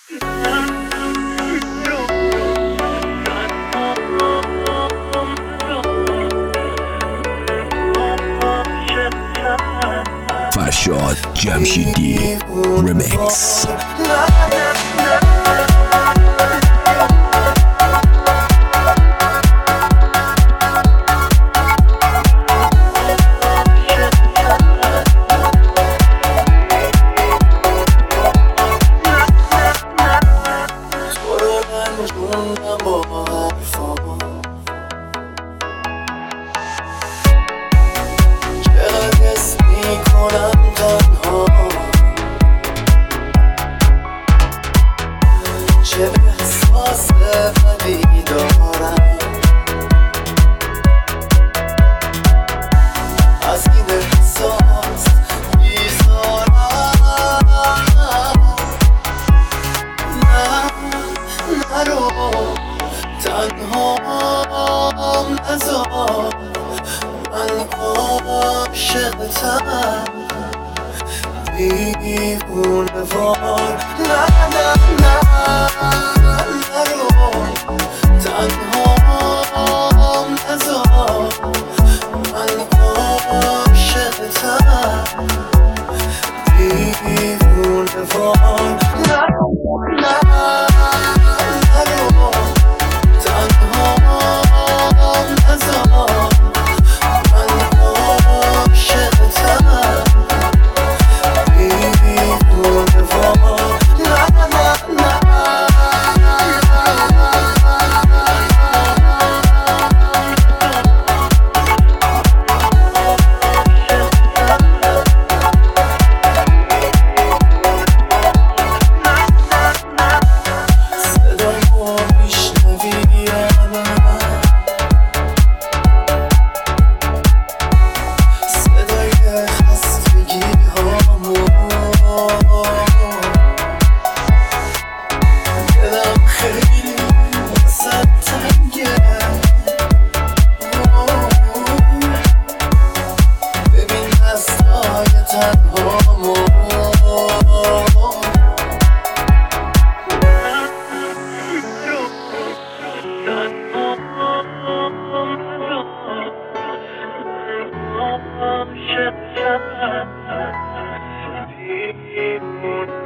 فرشاد جمشیدی ریمیکس. چه احساس بدی دارم از این احساس بیزارم. نرو تنهام نذار، من عاشقتم دیوونه وار. نرو تنهام نذار، من عاشقتم دیوونه وار. نرو تنهام نذار، من عاشقتم دیوونه وار. Shut up.